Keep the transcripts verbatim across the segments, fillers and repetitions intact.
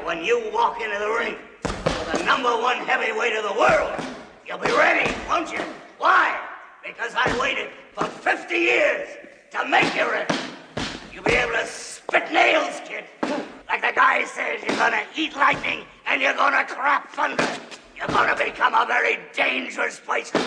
when you walk into the ring with the number one heavyweight of the world, you'll be ready, won't you? Why? Because I waited for fifty years to make you ready. You'll be able to spit nails, kid. Like the guy says, you're gonna eat lightning and you're gonna crap thunder. You're gonna become a very dangerous person.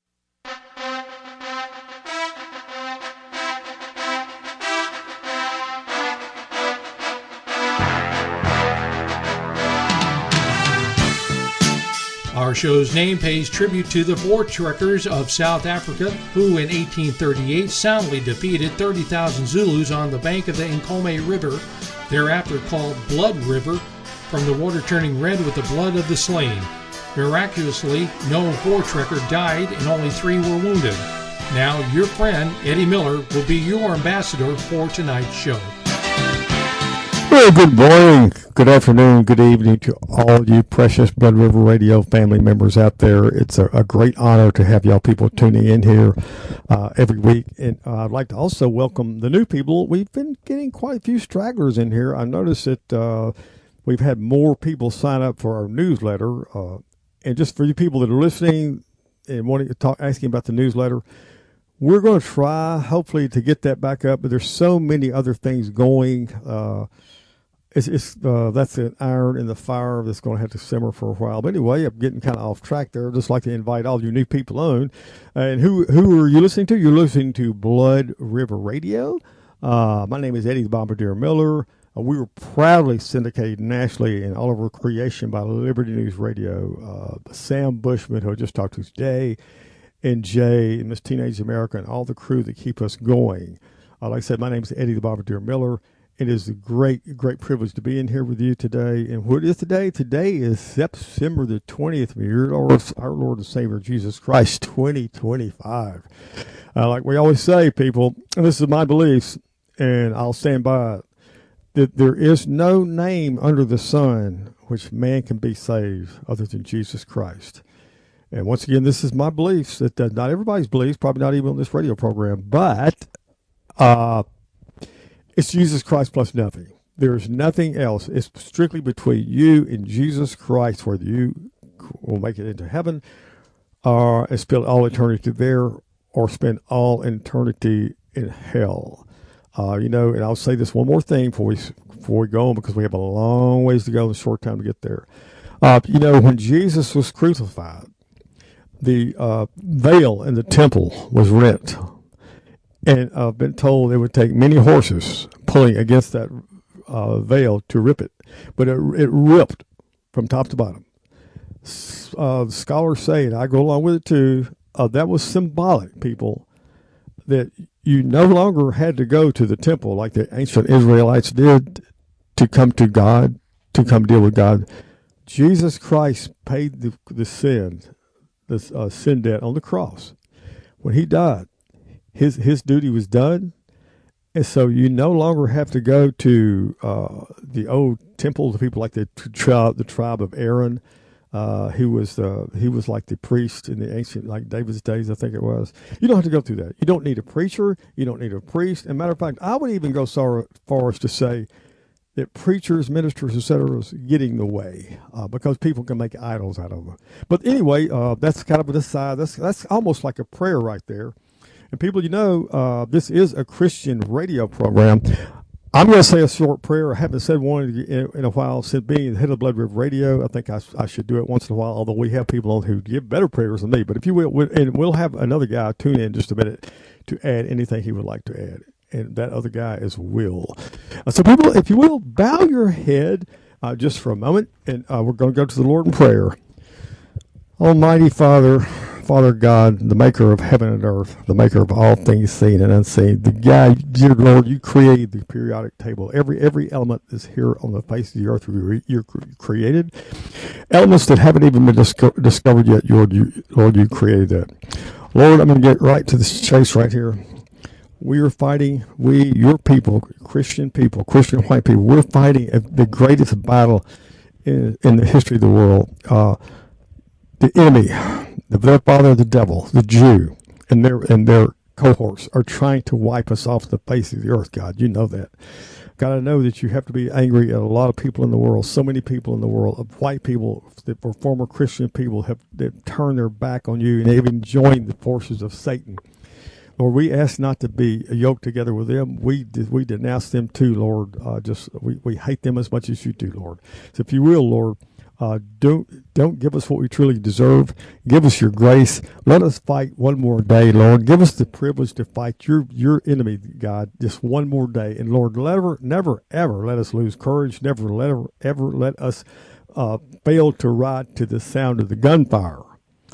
Our show's name pays tribute to the Voortrekkers of South Africa, who in eighteen thirty-eight soundly defeated thirty thousand Zulus on the bank of the Nkomo River, thereafter called Blood River, from the water turning red with the blood of the slain. Miraculously, no Voortrekker died and only three were wounded. Now, your friend, Eddie Miller, will be your ambassador for tonight's show. Well, good morning, good afternoon, good evening to all you precious Blood River Radio family members out there. It's a, a great honor to have y'all people tuning in here uh, every week. And uh, I'd like to also welcome the new people. We've been getting quite a few stragglers in here. I noticed that uh, we've had more people sign up for our newsletter. Uh, and just for you people that are listening and wanting to talk, asking about the newsletter, we're going to try, hopefully, to get that back up. But there's so many other things going. Uh, It's, it's uh, that's an iron in the fire that's going to have to simmer for a while. But anyway, I'm getting kind of off track there. I'd just like to invite all you new people on. And who who are you listening to? You're listening to Blood River Radio. Uh, my name is Eddie the Bombardier Miller. Uh, we were proudly syndicated nationally in all of our creation by Liberty News Radio. Uh, Sam Bushman, who I just talked to today, and Jay, and Miss Teenage America, and all the crew that keep us going. Uh, like I said, my name is Eddie the Bombardier Miller. It is a great, great privilege to be in here with you today. And what is today? Today is September the twentieth, year Lord, our Lord and Savior Jesus Christ, twenty twenty-five. Uh, like we always say, people, and this is my beliefs, and I'll stand by it, that there is no name under the sun which man can be saved other than Jesus Christ. And once again, this is my beliefs. That uh, not everybody's beliefs, probably not even on this radio program, but uh it's Jesus Christ plus nothing. There is nothing else. It's strictly between you and Jesus Christ, whether you will make it into heaven or spend all eternity there or spend all eternity in hell. Uh, you know, and I'll say this one more thing before we, before we go on, because we have a long ways to go and a short time to get there. Uh, you know, when Jesus was crucified, the uh, veil in the temple was rent. And I've been told it would take many horses pulling against that uh, veil to rip it. But it, it ripped from top to bottom. Uh, scholars say, and I go along with it too, uh, that was symbolic, people, that you no longer had to go to the temple like the ancient Israelites did to come to God, to come deal with God. Jesus Christ paid the, the sin, the uh, sin debt on the cross. When he died, His his duty was done, and so you no longer have to go to uh, the old temple. The people like the tribe, the tribe of Aaron, uh, who was uh, he was like the priest in the ancient, like David's days, I think it was. You don't have to go through that. You don't need a preacher. You don't need a priest. And matter of fact, I would even go so far as to say that preachers, ministers, et cetera, is getting the way uh, because people can make idols out of them. But anyway, uh, that's kind of an aside. That's that's almost like a prayer right there. And people, you know, uh, this is a Christian radio program. I'm going to say a short prayer. I haven't said one in, in a while since being the head of Blood River Radio. I think I, I should do it once in a while, although we have people on who give better prayers than me. But if you will, we'll, and we'll have another guy tune in just a minute to add anything he would like to add. And that other guy is Will. Uh, so people, if you will, bow your head uh, just for a moment, and uh, we're going to go to the Lord in prayer. Almighty Father, Father God, the maker of heaven and earth, the maker of all things seen and unseen, the guy, dear Lord, you created the periodic table. Every every element is here on the face of the earth you created. Elements that haven't even been disco- discovered yet, Lord you, Lord, you created that. Lord, I'm going to get right to this chase right here. We are fighting, we, your people, Christian people, Christian white people, we're fighting the greatest battle in, in the history of the world. Uh, the enemy, their father, the devil, the Jew, and their and their cohorts are trying to wipe us off the face of the earth, God. You know that. God, I know that you have to be angry at a lot of people in the world, so many people in the world, of white people that were former Christian people have that turned their back on you and even joined the forces of Satan. Lord, we ask not to be yoked together with them. We we denounce them too, Lord. Uh, just we, we hate them as much as you do, Lord. So if you will, Lord, uh, don't don't give us what we truly deserve. Give us your grace. Let us fight one more day, Lord. Give us the privilege to fight your your enemy, God, just one more day. And Lord, never, never, ever let us lose courage. Never, never, ever let us uh, fail to ride to the sound of the gunfire.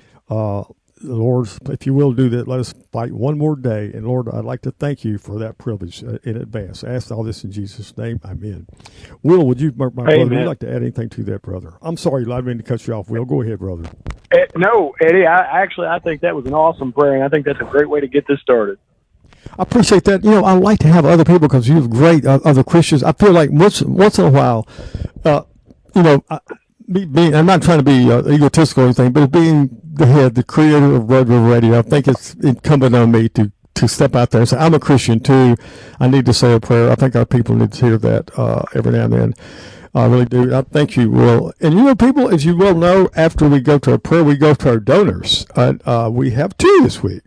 Uh, Lord, if you will do that, let us fight one more day. And Lord, I'd like to thank you for that privilege uh, in advance. I ask all this in Jesus' name. Amen. Will, would you, my, my brother, would you like to add anything to that, brother? I'm sorry, I didn't mean to cut you off. Will, go ahead, brother. Uh, no, Eddie, I actually, I think that was an awesome prayer, and I think that's a great way to get this started. I appreciate that. You know, I like to have other people because you have great uh, other Christians. I feel like once, once in a while, uh, you know, I, be, being, I'm not trying to be uh, egotistical or anything, but being the head, the creator of Blood River Radio, I think it's incumbent on me to, to step out there and say, I'm a Christian too. I need to say a prayer. I think our people need to hear that uh, every now and then. I really do. I thank you, Will. And you know, people, as you well know, after we go to our prayer, we go to our donors. Uh, uh, we have two this week.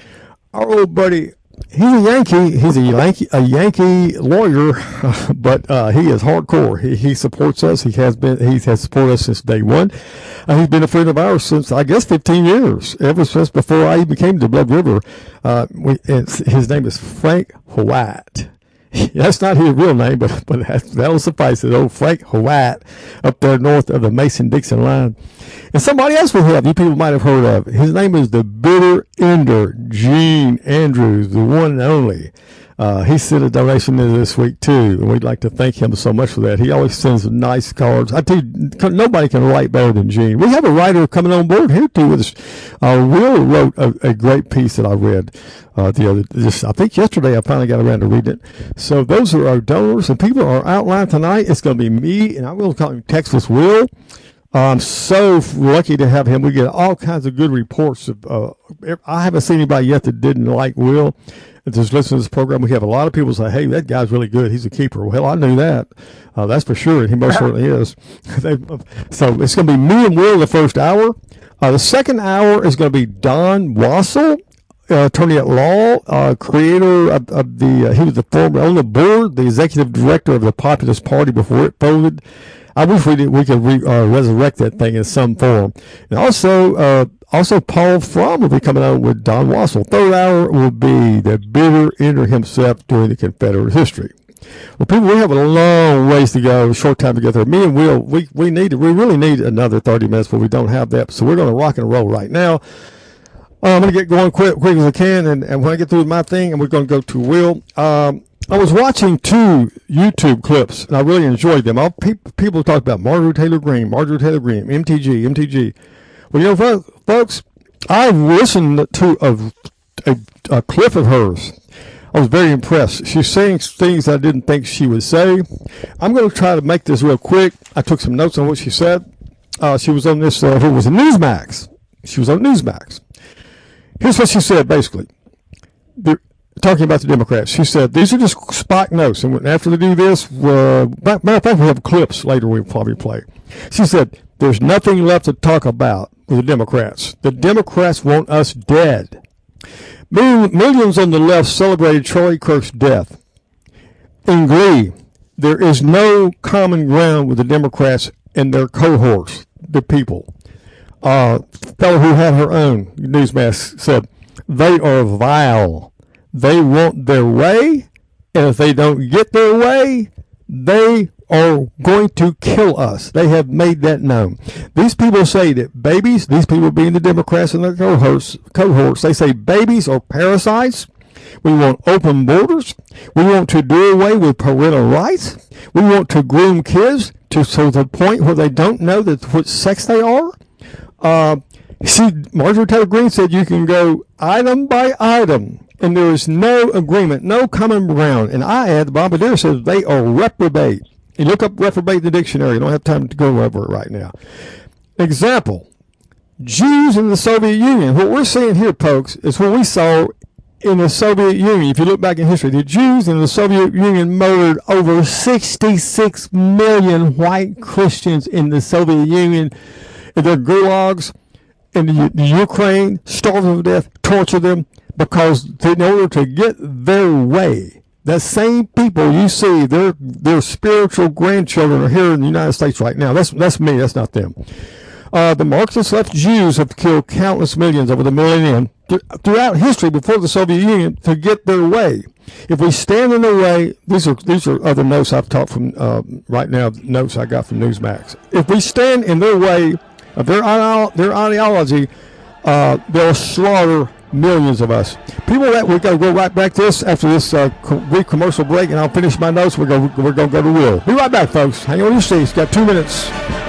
Our old buddy, he's a Yankee. He's a Yankee, a Yankee lawyer, but uh, he is hardcore. He, he supports us. He has been. He has supported us since day one. Uh, he's been a friend of ours since, I guess, fifteen years. Ever since before I even came to Blood River. Uh, we, it's, his name is Frank White. That's not his real name, but but that'll suffice it. Old Frank White up there north of the Mason-Dixon line. And somebody else we have, you people might have heard of. His name is the Bitter Ender, Gene Andrews, the one and only. Uh, he sent a donation in this week too, and we'd like to thank him so much for that. He always sends nice cards. I tell you, nobody can write better than Gene. We have a writer coming on board here too with us. Uh, Will wrote a, a great piece that I read uh, the other. Just I think yesterday I finally got around to reading it. So those are our donors, and people are outlined tonight. It's going to be me, and I will call him Texas Will. I'm so lucky to have him. We get all kinds of good reports. Of, uh, I haven't seen anybody yet that didn't like Will. Just listen to this program. We have a lot of people say, hey, that guy's really good. He's a keeper. Well, I knew that. Uh, that's for sure. He most certainly is. So it's going to be me and Will the first hour. Uh, the second hour is going to be Don Wassel, uh, attorney at law, uh, creator of, of the, uh, he was the former, on the board, the executive director of the Populist Party before it folded. I wish we did, we could re, uh, resurrect that thing in some form. And also, uh, also Paul Fromm will be coming on with Don Wassel. Third hour will be the Bitter Ender himself during the Confederate history. Well, people, we have a long ways to go, a short time to get there. Me and Will, we, we need, we really need another thirty minutes, but we don't have that. So we're going to rock and roll right now. Uh, I'm going to get going quick, quick as I can. And, and when I get through with my thing, and we're going to go to Will, um, I was watching two YouTube clips, and I really enjoyed them. All pe- people talk about Marjorie Taylor Greene, Marjorie Taylor Greene, M T G, M T G. Well, you know, folks, I listened to a, a, a clip of hers. I was very impressed. She's saying things I didn't think she would say. I'm going to try to make this real quick. I took some notes on what she said. Uh, she was on this, uh, it was a Newsmax. She was on Newsmax. Here's what she said, basically. The, Talking about the Democrats, she said, these are just spot notes. And after they do this, uh, matter of fact, we have clips later we'll probably play. She said, there's nothing left to talk about with the Democrats. The Democrats want us dead. Millions on the left celebrated Charlie Kirk's death. In glee, there is no common ground with the Democrats and their cohorts, the people. Uh, fellow who had her own, Newsmax, said, they are vile. They want their way, and if they don't get their way, they are going to kill us. They have made that known. These people say that babies, these people being the Democrats and their cohorts, cohorts, they say babies are parasites. We want open borders. We want to do away with parental rights. We want to groom kids to so the point where they don't know that what sex they are. Uh, see, Marjorie Taylor Greene said you can go item by item. And there is no agreement, no common ground. And I add, Bob Adair says they are reprobate. You look up reprobate in the dictionary. You don't have time to go over it right now. Example, Jews in the Soviet Union. What we're seeing here, folks, is what we saw in the Soviet Union, if you look back in history, the Jews in the Soviet Union murdered over sixty-six million white Christians in the Soviet Union, in their gulags, in the, the Ukraine, starved them to death, tortured them, because in order to get their way, the same people you see, their their spiritual grandchildren are here in the United States right now. That's that's me. That's not them. Uh, the Marxist left Jews have killed countless millions over the millennium th- throughout history before the Soviet Union to get their way. If we stand in their way, these are these are other notes I've taught from uh, right now. Notes I got from Newsmax. If we stand in their way of their their ideology, uh, they'll slaughter millions of us. People, that we're going to go right back to this after this uh, brief commercial break, and I'll finish my notes. We're going we're going to go to Will. Be right back, folks. Hang on your seats. Got two minutes.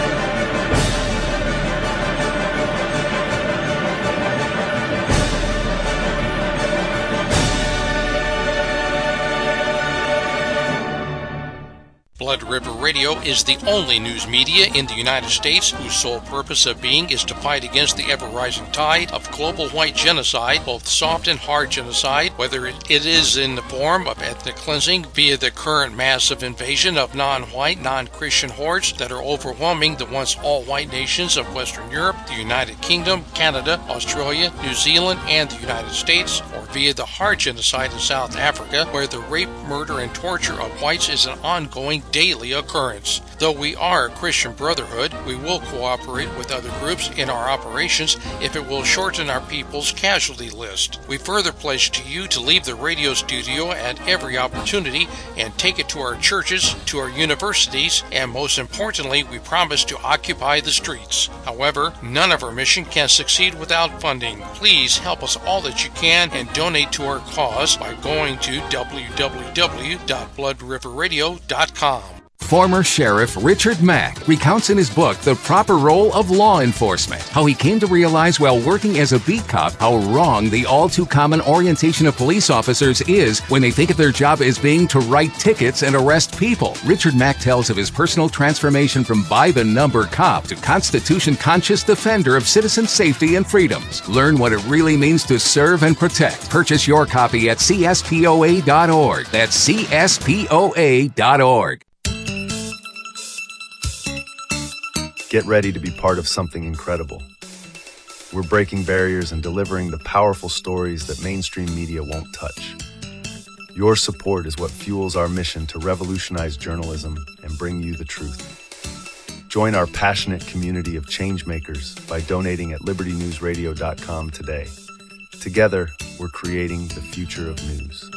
Blood River Radio is the only news media in the United States whose sole purpose of being is to fight against the ever-rising tide of global white genocide, both soft and hard genocide, whether it is in the form of ethnic cleansing via the current massive invasion of non-white, non-Christian hordes that are overwhelming the once all-white nations of Western Europe, the United Kingdom, Canada, Australia, New Zealand, and the United States, or via the hard genocide in South Africa, where the rape, murder, and torture of whites is an ongoing daily occurrence. Though we are a Christian brotherhood, we will cooperate with other groups in our operations if it will shorten our people's casualty list. We further pledge to you to leave the radio studio at every opportunity and take it to our churches, to our universities, and most importantly, we promise to occupy the streets. However, none of our mission can succeed without funding. Please help us all that you can and donate to our cause by going to w w w dot blood river radio dot com. Former Sheriff Richard Mack recounts in his book The Proper Role of Law Enforcement how he came to realize while working as a beat cop how wrong the all-too-common orientation of police officers is when they think of their job as being to write tickets and arrest people. Richard Mack tells of his personal transformation from by-the-number cop to Constitution-conscious defender of citizen safety and freedoms. Learn what it really means to serve and protect. Purchase your copy at C S P O A dot org. That's C S P O A dot org. Get ready to be part of something incredible. We're breaking barriers and delivering the powerful stories that mainstream media won't touch. Your support is what fuels our mission to revolutionize journalism and bring you the truth. Join our passionate community of changemakers by donating at liberty news radio dot com today. Together, we're creating the future of news.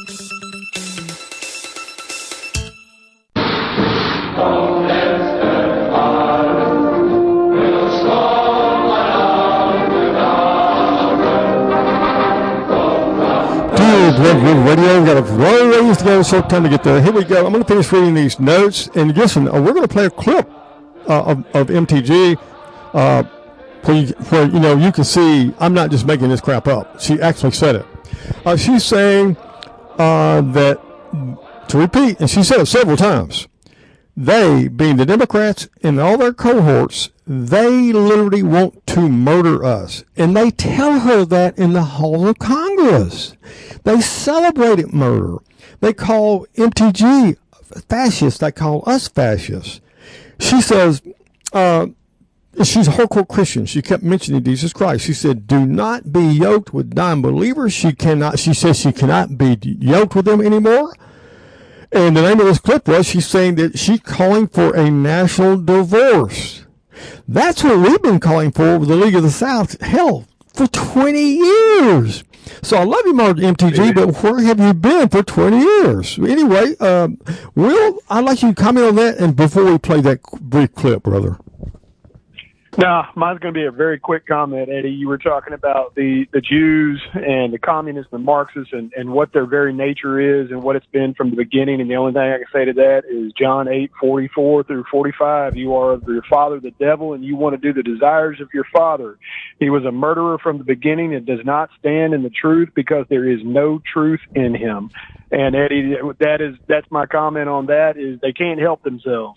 Blood River Radio. We've got a long ways to go, a short time to get there. Here we go. I'm going to finish reading these notes. And listen, uh, we're going to play a clip uh, of, of M T G uh, where, you, where, you know, you can see I'm not just making this crap up. She actually said it. Uh, she's saying uh, that, to repeat, and she said it several times, they, being the Democrats and all their cohorts, they literally want to murder us. And they tell her that in the halls of Congress. They celebrated murder. They call M T G fascists. They call us fascists. She says, uh, she's a hardcore Christian. She kept mentioning Jesus Christ. She said, do not be yoked with non-believers. She cannot, she says she cannot be yoked with them anymore. And the name of this clip was, she's saying that she's calling for a national divorce. That's what we've been calling for with the League of the South, hell, for twenty years. So I love you, Mark M T G, but where have you been for twenty years? Anyway, um, Will, I'd like you to comment on that, and before we play that brief clip, brother. No, mine's going to be a very quick comment, Eddie. You were talking about the, the Jews and the communists and the Marxists and, and what their very nature is and what it's been from the beginning. And the only thing I can say to that is John eight, forty-four through forty-five. You are of your father, the devil, and you want to do the desires of your father. He was a murderer from the beginning and does not stand in the truth because there is no truth in him. And Eddie, that is, that's my comment on that, is they can't help themselves.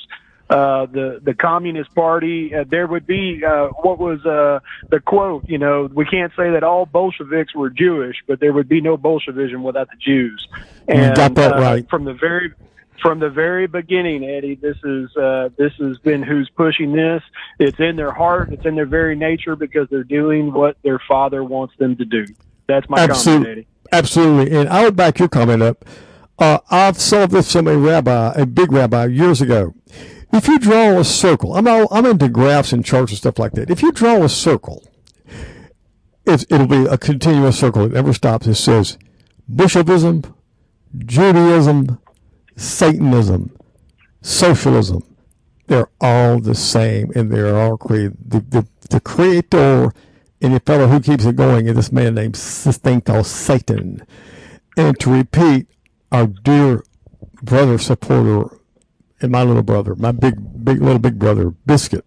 uh, the the Communist Party. Uh, there would be uh, what was uh, the quote? You know, we can't say that all Bolsheviks were Jewish, but there would be no Bolshevism without the Jews. And, you got that uh, right from the very. From the very beginning, Eddie, this is uh, this has been who's pushing this. It's in their heart. It's in their very nature because they're doing what their father wants them to do. That's my Absolutely. comment, Eddie. Absolutely. And I would back your comment up. Uh, I've saw this from a rabbi, a big rabbi, years ago. If you draw a circle, I'm all, I'm into graphs and charts and stuff like that. If you draw a circle, it's, it'll be a continuous circle. It never stops. It says Bolshevism, Judaism, Satanism, socialism. They're all the same, and they're all created. The, the, the creator and the fellow who keeps it going is this man named this thing called Satan. And to repeat, our dear brother supporter and my little brother, my big, big little big brother, Biscuit,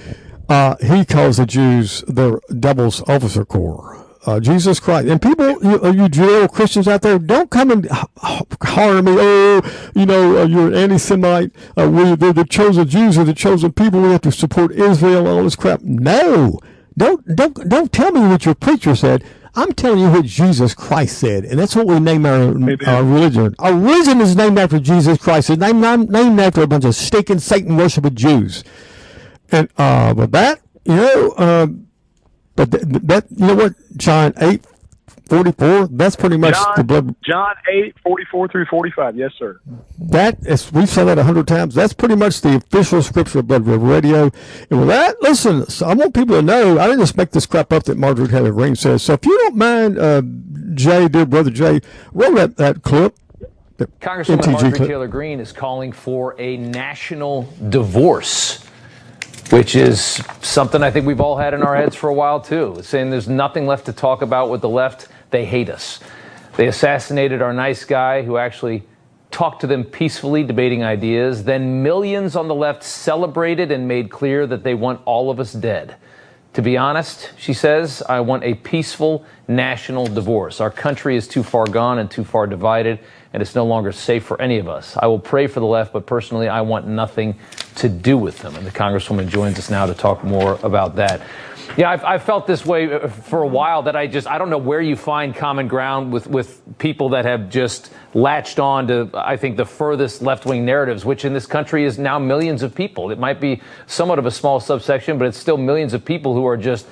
uh, he calls the Jews the Devil's Officer Corps. Uh, Jesus Christ. And people, you, you Judeo-Christians out there, don't come and holler me, oh, you know, uh, you're an anti-Semite. Uh, we, they're the chosen Jews are the chosen people. We have to support Israel and all this crap. No. Don't, don't, don't tell me what your preacher said. I'm telling you what Jesus Christ said. And that's what we name our, our religion. Our religion is named after Jesus Christ. It's named, named after a bunch of stinking Satan-worshiping Jews. And uh, with that, you know, uh, But th- that, you know what, John eight forty-four, that's pretty much John, the blood. John eight forty-four through forty-five, yes, sir. That is, we've said that a hundred times. That's pretty much the official scripture of Blood River Radio. And with that, listen, so I want people to know, I didn't just make this crap up that Marjorie Taylor Greene says. So if you don't mind, uh, Jay, dear brother Jay, roll that, that clip. Congresswoman Marjorie clip. Taylor Greene is calling for a national divorce, which is something I think we've all had in our heads for a while, too. Saying there's nothing left to talk about with the left. They hate us. They assassinated our nice guy who actually talked to them peacefully, debating ideas. Then millions on the left celebrated and made clear that they want all of us dead. To be honest, she says, I want a peaceful national divorce. Our country is too far gone and too far divided, and it's no longer safe for any of us. I will pray for the left, but personally, I want nothing to do with them. And the Congresswoman joins us now to talk more about that. Yeah, I've, I've felt this way for a while that I just, I don't know where you find common ground with, with people that have just latched on to, I think, the furthest left-wing narratives, which in this country is now millions of people. It might be somewhat of a small subsection, but it's still millions of people who are just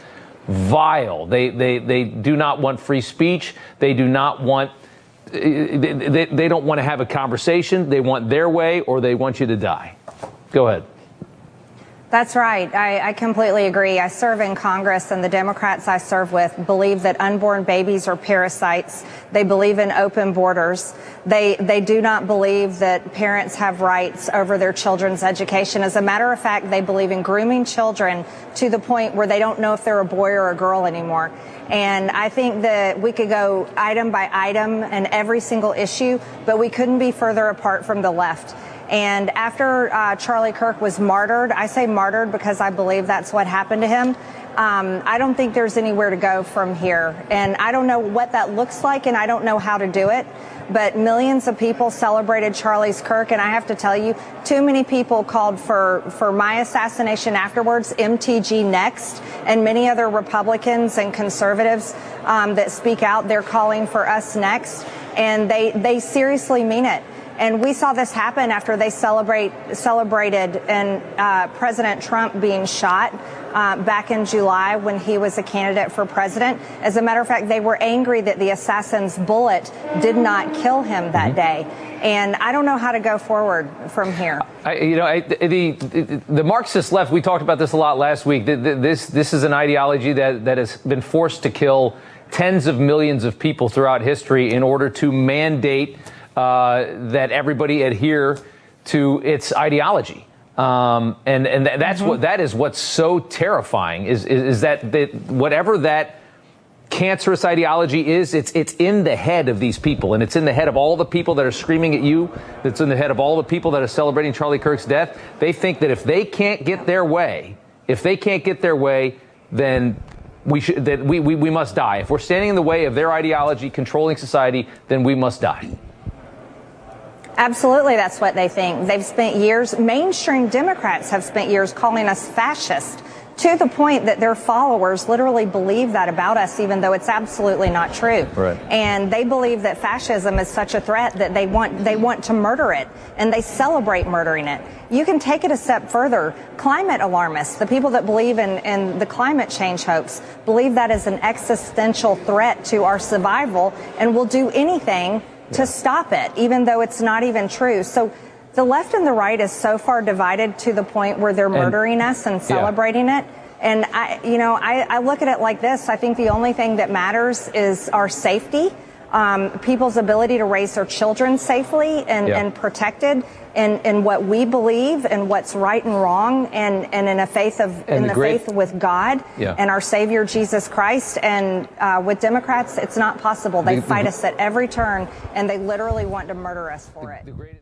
vile. They, they, they do not want free speech. They do not want They, they, they don't want to have a conversation. They want their way, or they want you to die. Go ahead. That's right. I, I completely agree. I serve in Congress, and the Democrats I serve with believe that unborn babies are parasites. They believe in open borders. They they do not believe that parents have rights over their children's education. As a matter of fact, they believe in grooming children to the point where they don't know if they're a boy or a girl anymore. And I think that we could go item by item and every single issue, but we couldn't be further apart from the left. And after uh, Charlie Kirk was martyred, I say martyred because I believe that's what happened to him. Um, I don't think there's anywhere to go from here. And I don't know what that looks like, and I don't know how to do it. But millions of people celebrated Charlie's Kirk, and I have to tell you, too many people called for, for my assassination afterwards, M T G next, and many other Republicans and conservatives um, that speak out, they're calling for us next, and they, they seriously mean it. And we saw this happen after they celebrate celebrated and uh, President Trump being shot uh, back in July when he was a candidate for president. As a matter of fact, they were angry that the assassin's bullet did not kill him that day. And I don't know how to go forward from here. I, you know, I, the, the the Marxist left, we talked about this a lot last week. This this is an ideology that, that has been forced to kill tens of millions of people throughout history in order to mandate Uh, that everybody adhere to its ideology, um, and and th- that's mm-hmm. what that is. What's so terrifying is is, is that that whatever that cancerous ideology is, it's it's in the head of these people, and it's in the head of all the people that are screaming at you. It's in the head of all the people that are celebrating Charlie Kirk's death. They think that if they can't get their way, if they can't get their way, then we should that we, we we must die. If we're standing in the way of their ideology controlling society, then we must die. Absolutely, that's what they think. They've spent years, mainstream Democrats have spent years calling us fascist, to the point that their followers literally believe that about us, even though it's absolutely not true. Right. And they believe that fascism is such a threat that they want they want to murder it, and they celebrate murdering it. You can take it a step further. Climate alarmists, the people that believe in, in the climate change hoax, believe that is an existential threat to our survival and will do anything to stop it, even though it's not even true. So the left and the right is so far divided to the point where they're murdering and, us and celebrating yeah. it. And I, you know, I, I look at it like this. I think the only thing that matters is our safety, um, people's ability to raise their children safely and, yeah. and protected in, in what we believe and what's right and wrong, and, and in a faith of and in the, the great, faith with God yeah. and our Savior Jesus Christ. And uh, with Democrats, it's not possible. They the, fight the, us at every turn, and they literally want to murder us for the, it. The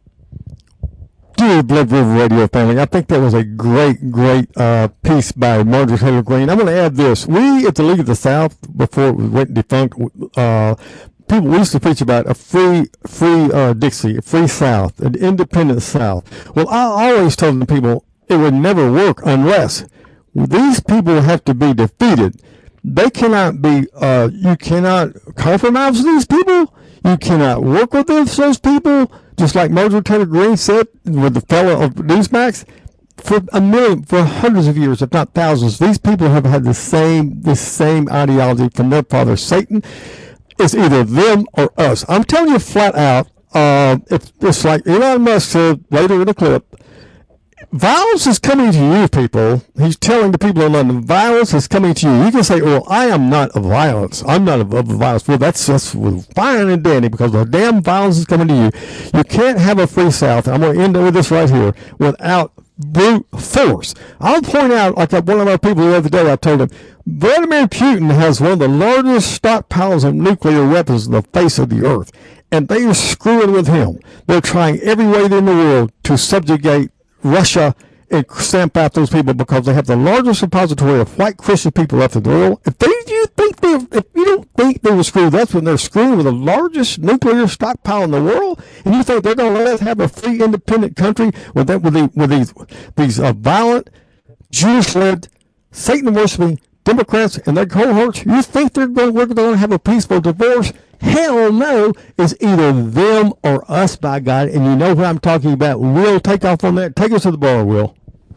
Dear Blood River Radio family, I think that was a great, great uh, piece by Marjorie Taylor Greene. I'm going to add this. We at the League of the South, before it went defunct, uh, people we used to preach about a free, free uh, Dixie, a free South, an independent South. Well, I always told the people it would never work unless these people have to be defeated. They cannot be, uh, you cannot compromise with these people. You cannot work with those people. Just like Marjorie Taylor Greene said with the fellow of Newsmax, for a million, for hundreds of years, if not thousands, these people have had the same, the same ideology from their father, Satan. It's either them or us. I'm telling you flat out, uh, it's, it's like Elon Musk said later in the clip, violence is coming to you, people. He's telling the people in London, violence is coming to you. You can say, well, I am not of violence. I'm not of, of violence. Well, that's just fine and dandy because the damn violence is coming to you. You can't have a free South. I'm going to end with this right here without brute force. I'll point out, like one of our people the other day, I told him, Vladimir Putin has one of the largest stockpiles of nuclear weapons on the face of the earth, and they are screwing with him. They're trying every way in the world to subjugate Russia and stamp out those people because they have the largest repository of white Christian people left in the world. If they, you think they, if you don't think they were screwed, that's when they're screwed with the largest nuclear stockpile in the world, and you think they're going to let us have a free, independent country with that, with, the, with these these uh, violent, Jewish-led, Satan-worshiping Democrats and their cohorts? You think they're going, we're going to have a peaceful divorce? Hell no. It's either them or us, by God. And you know what I'm talking about. Will, take off on that. Take us to the bar, Will.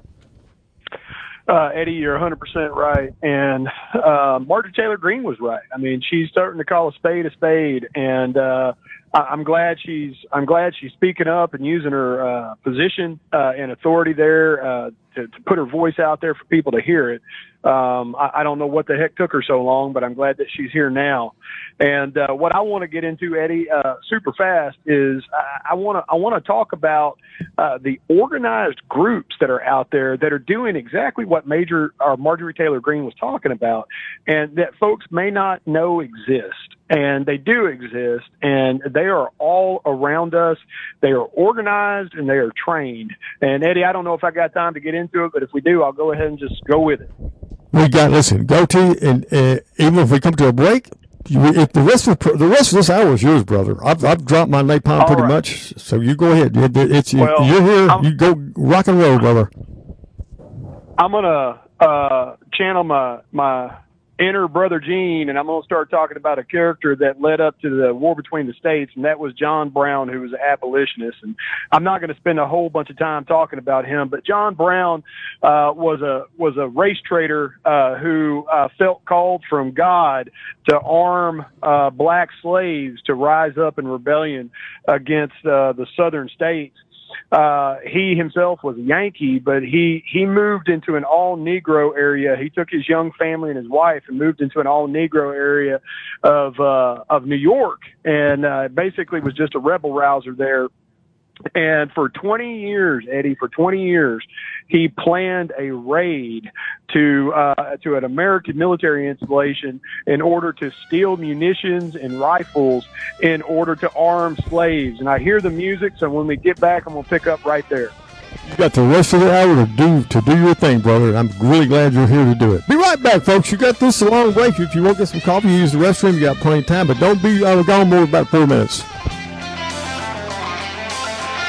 Uh, Eddie, you're one hundred percent right. And uh, Marjorie Taylor Greene was right. I mean, she's starting to call a spade a spade. And uh, I- I'm glad she's I'm glad she's speaking up and using her uh, position uh, and authority there uh, to, to put her voice out there for people to hear it. Um, I, I don't know what the heck took her so long, but I'm glad that she's here now. And uh, what I want to get into, Eddie, uh, super fast is I want to I want to talk about uh, the organized groups that are out there that are doing exactly what Major or Marjorie Taylor Greene was talking about, and that folks may not know exist. And they do exist, and they are all around us. They are organized and they are trained. And Eddie, I don't know if I got time to get into it, but if we do, I'll go ahead and just go with it. We got listen. Go to and uh, even if we come to a break, you, if the rest of the rest of this hour is yours, brother. I've I've dropped my napalm pretty right. much, so you go ahead. It's well, you're here. I'm, you go rock and roll, brother. I'm gonna uh, channel my my. inner brother Gene, and I'm going to start talking about a character that led up to the war between the states, and that was John Brown, who was an abolitionist. And I'm not going to spend a whole bunch of time talking about him, but John Brown uh, was a was a race trader uh, who uh, felt called from God to arm uh, black slaves to rise up in rebellion against uh, the southern states. Uh, he himself was a Yankee, but he, he moved into an all-Negro area. He took his young family and his wife and moved into an all-Negro area of, uh, of New York, and, uh, basically was just a rebel rouser there. And for twenty years, Eddie, for twenty years, he planned a raid to uh, to an American military installation in order to steal munitions and rifles in order to arm slaves. And I hear the music, so when we get back, I'm going to pick up right there. You got the rest of the hour to do to do your thing, brother. I'm really glad you're here to do it. Be right back, folks. You got this a long break. If you want to get some coffee, use the restroom. You got plenty of time, but don't be uh, gone more than about four minutes.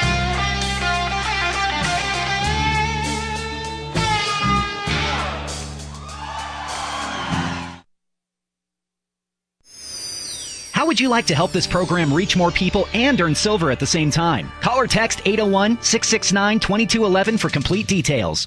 would you like to help this program reach more people and earn silver at the same time? Call or text eight oh one, six six nine, two two one one for complete details.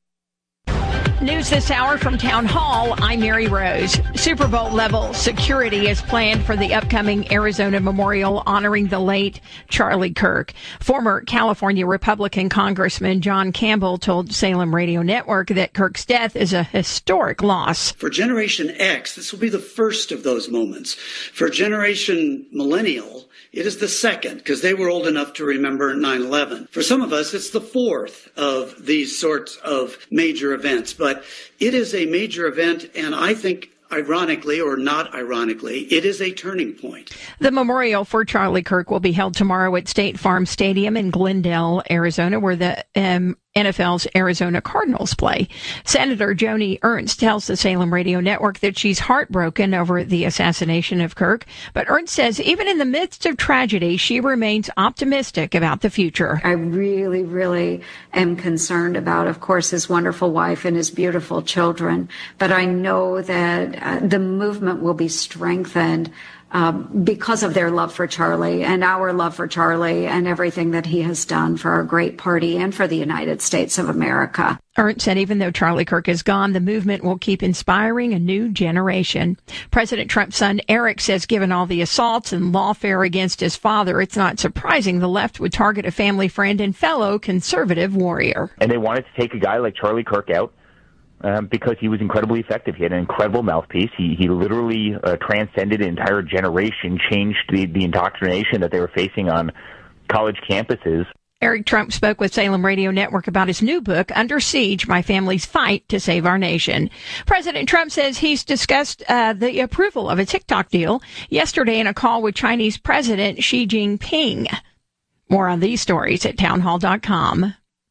News this hour from Town Hall. I'm Mary Rose. Super Bowl level security is planned for the upcoming Arizona memorial honoring the late Charlie Kirk. Former California Republican Congressman John Campbell told Salem Radio Network that Kirk's death is a historic loss. For Generation X, this will be the first of those moments. For Generation Millennial, it is the second, because they were old enough to remember nine eleven. For some of us, it's the fourth of these sorts of major events. But it is a major event, and I think, ironically or not ironically, it is a turning point. The memorial for Charlie Kirk will be held tomorrow at State Farm Stadium in Glendale, Arizona, where the um, N F L's Arizona Cardinals play. Senator Joni Ernst tells the Salem Radio Network that she's heartbroken over the assassination of Kirk, but Ernst says even in the midst of tragedy, she remains optimistic about the future. I really, really am concerned about, of course, his wonderful wife and his beautiful children, but I know that uh, the movement will be strengthened Um, because of their love for Charlie and our love for Charlie and everything that he has done for our great party and for the United States of America. Ernst said even though Charlie Kirk is gone, the movement will keep inspiring a new generation. President Trump's son Eric says given all the assaults and lawfare against his father, it's not surprising the left would target a family friend and fellow conservative warrior. And they wanted to take a guy like Charlie Kirk out. Um, because he was incredibly effective. He had an incredible mouthpiece. He he literally uh, transcended an entire generation, changed the, the indoctrination that they were facing on college campuses. Eric Trump spoke with Salem Radio Network about his new book, Under Siege, My Family's Fight to Save Our Nation. President Trump says he's discussed uh, the approval of a TikTok deal yesterday in a call with Chinese President Xi Jinping. More on these stories at townhall dot com.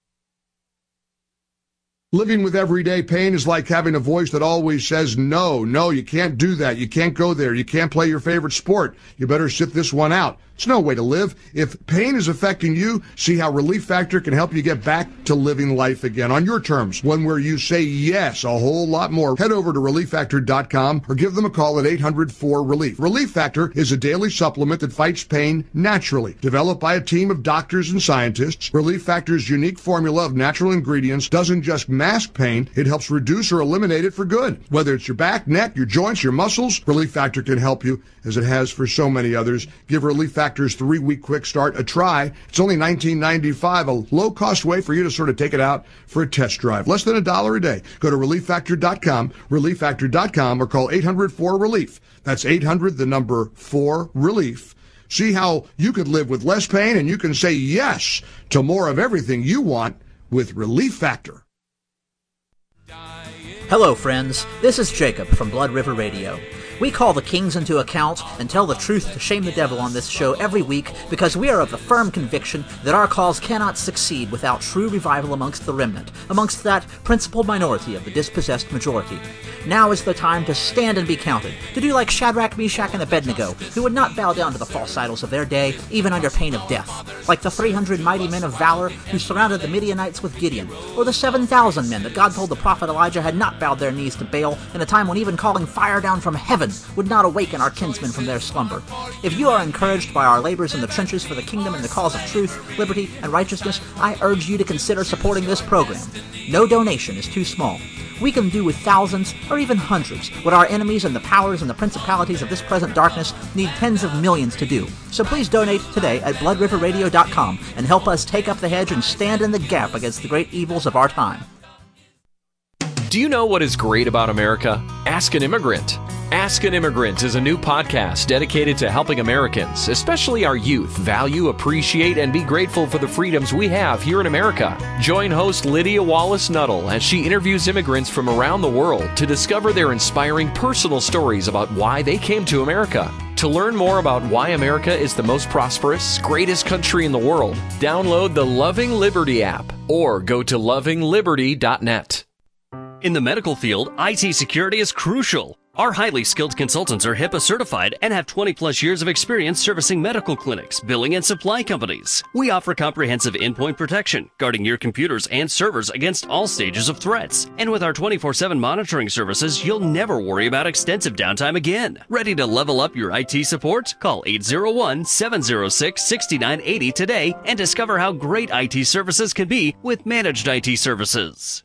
Living with everyday pain is like having a voice that always says, no, no, you can't do that. You can't go there. You can't play your favorite sport. You better sit this one out. It's no way to live. If pain is affecting you, see how Relief Factor can help you get back to living life again on your terms. One where you say yes a whole lot more. Head over to relief factor dot com or give them a call at eight hundred four relief. Relief Factor is a daily supplement that fights pain naturally. Developed by a team of doctors and scientists, Relief Factor's unique formula of natural ingredients doesn't just mask pain, it helps reduce or eliminate it for good. Whether it's your back, neck, your joints, your muscles, Relief Factor can help you, as it has for so many others. Give Relief Factor's three-week quick start a try. It's only nineteen ninety-five dollars, a low-cost way for you to sort of take it out for a test drive. Less than a dollar a day. Go to relief factor dot com, relief factor dot com, or call eight hundred four relief. That's eight hundred, the number four, relief. See how you could live with less pain, and you can say yes to more of everything you want with Relief Factor. Hello, friends. This is Jacob from Blood River Radio. We call the kings into account and tell the truth to shame the devil on this show every week because we are of the firm conviction that our cause cannot succeed without true revival amongst the remnant, amongst that principal minority of the dispossessed majority. Now is the time to stand and be counted, to do like Shadrach, Meshach, and Abednego, who would not bow down to the false idols of their day, even under pain of death, like the three hundred mighty men of valor who surrounded the Midianites with Gideon, or the seven thousand men that God told the prophet Elijah had not bowed their knees to Baal in a time when even calling fire down from heaven would not awaken our kinsmen from their slumber. If you are encouraged by our labors in the trenches for the kingdom and the cause of truth, liberty, and righteousness, I urge you to consider supporting this program. No donation is too small. We can do with thousands or even hundreds what our enemies and the powers and the principalities of this present darkness need tens of millions to do. So please donate today at blood river radio dot com and help us take up the hedge and stand in the gap against the great evils of our time. Do you know what is great about America? Ask an Immigrant. Ask an Immigrant is a new podcast dedicated to helping Americans, especially our youth, value, appreciate, and be grateful for the freedoms we have here in America. Join host Lydia Wallace-Nuttall as she interviews immigrants from around the world to discover their inspiring personal stories about why they came to America. To learn more about why America is the most prosperous, greatest country in the world, download the Loving Liberty app or go to loving liberty dot net. In the medical field, I T security is crucial. Our highly skilled consultants are HIPAA certified and have twenty plus years of experience servicing medical clinics, billing, and supply companies. We offer comprehensive endpoint protection, guarding your computers and servers against all stages of threats. And with our twenty-four seven monitoring services, you'll never worry about extensive downtime again. Ready to level up your I T support? Call eight oh one, seven oh six, six nine eight oh today and discover how great I T services can be with managed I T services.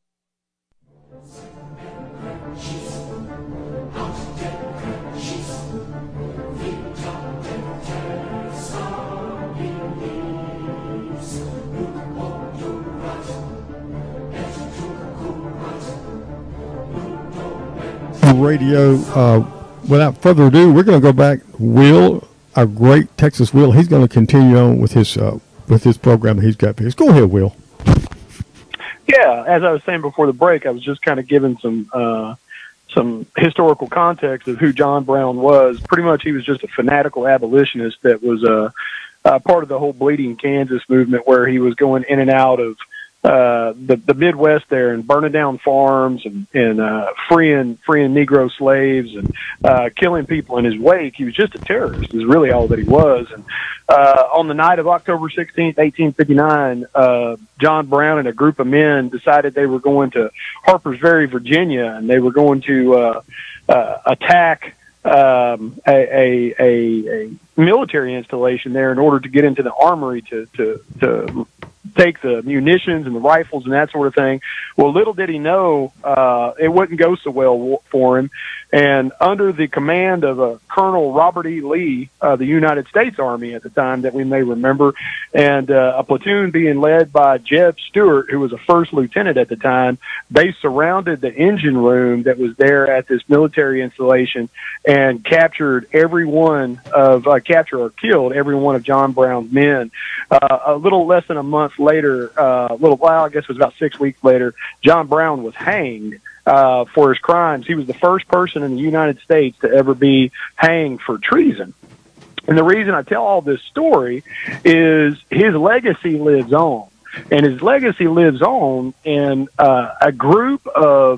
Radio. Uh, without further ado, we're going to go back. Will, our great Texas Will, he's going to continue on with his uh, with his program he's got for us. Go ahead, Will. Yeah, as I was saying before the break, I was just kind of giving some uh, some historical context of who John Brown was. Pretty much, he was just a fanatical abolitionist that was uh, uh, part of the whole Bleeding Kansas movement, where he was going in and out of Uh, the the Midwest there and burning down farms and and uh, freeing freeing Negro slaves and uh, killing people in his wake. He was just a terrorist. Is really all that he was. And uh, on the night of October sixteenth, eighteen fifty-nine, uh, John Brown and a group of men decided they were going to Harpers Ferry, Virginia, and they were going to uh, uh, attack um, a, a, a, a military installation there in order to get into the armory to to to. take the munitions and the rifles and that sort of thing. Well, little did he know, uh, it wouldn't go so well for him. And under the command of uh, Colonel Robert E. Lee, uh, the United States Army at the time that we may remember, and uh, a platoon being led by Jeb Stuart, who was a first lieutenant at the time, they surrounded the engine room that was there at this military installation and captured every one of, uh, captured or killed every one of John Brown's men. Uh, a little less than a month later, uh, a little while, I guess it was about six weeks later, John Brown was hanged uh, for his crimes. He was the first person in the United States to ever be hanged for treason. And the reason I tell all this story is his legacy lives on. And his legacy lives on in uh, a group of,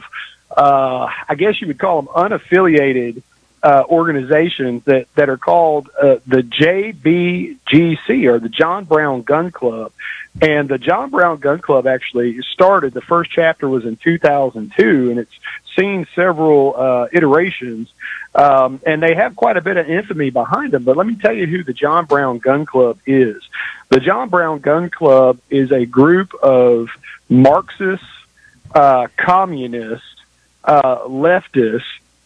uh, I guess you would call them unaffiliated uh, organizations that, that are called uh, the J B G C, or the John Brown Gun Club. And the John Brown Gun Club actually started, the first chapter was in two thousand two, and it's seen several uh, iterations. Um, and they have quite a bit of infamy behind them. But let me tell you who the John Brown Gun Club is. The John Brown Gun Club is a group of Marxist, uh, communist, uh, leftists